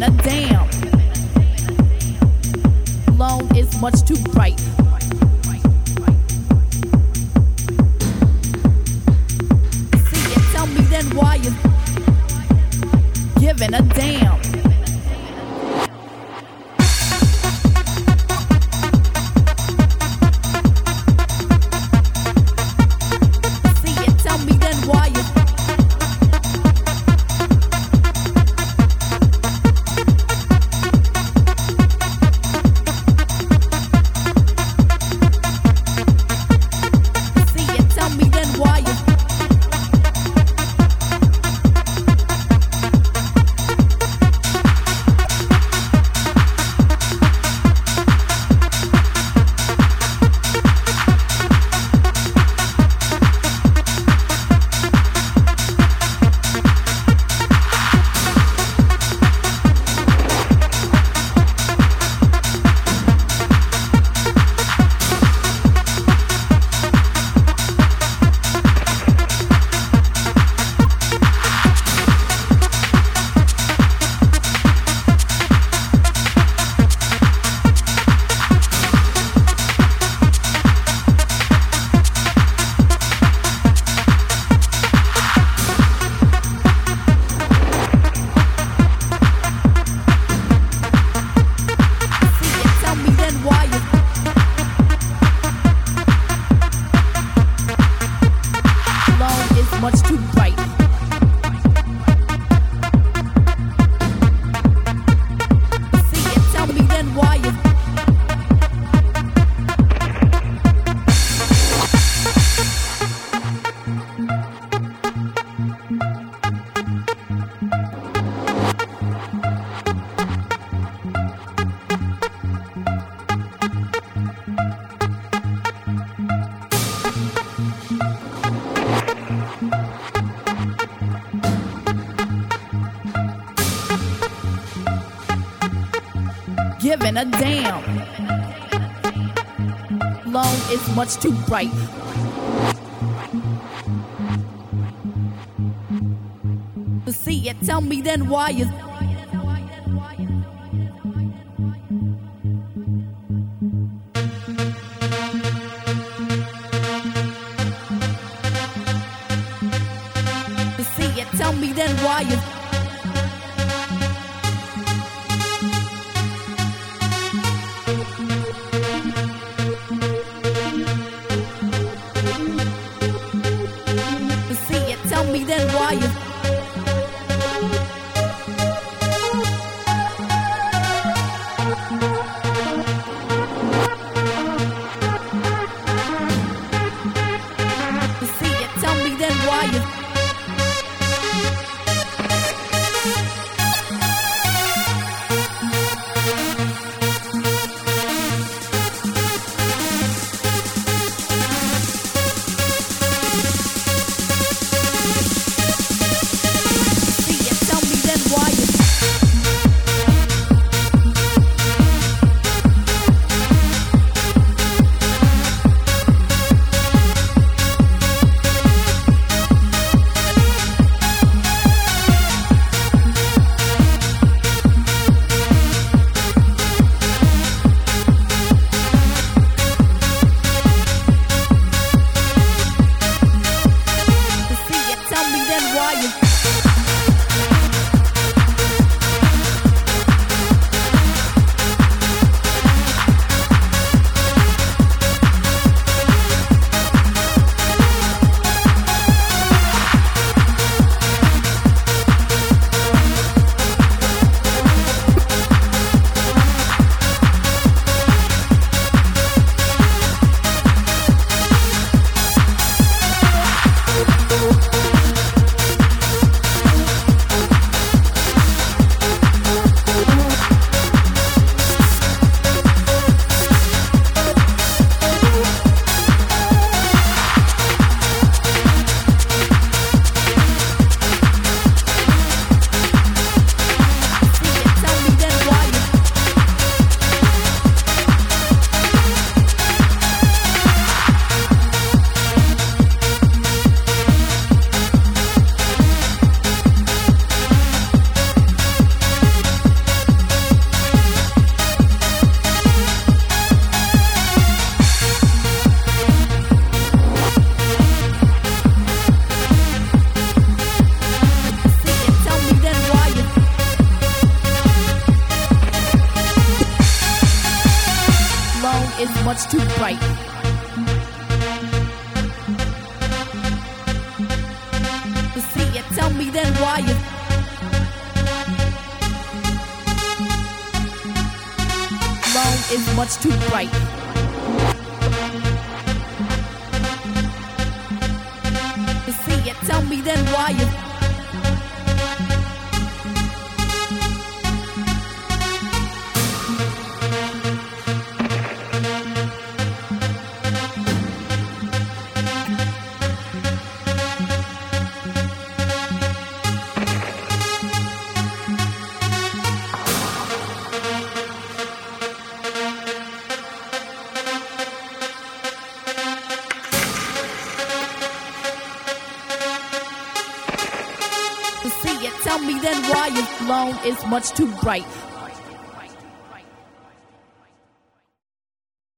giving a damn. Alone is much too bright. See it, tell me then why you giving a damn. See it, tell me then why you much too bright. See it, tell me then why you giving a damn. Alone is much too bright. See it, tell me then why you see it, tell me then why you see it, tell me then why you see it, tell me then why you much too bright. To see it, tell me then why is alone is much too bright. To see it, tell me then why is to see it, tell me then why is alone is much too bright.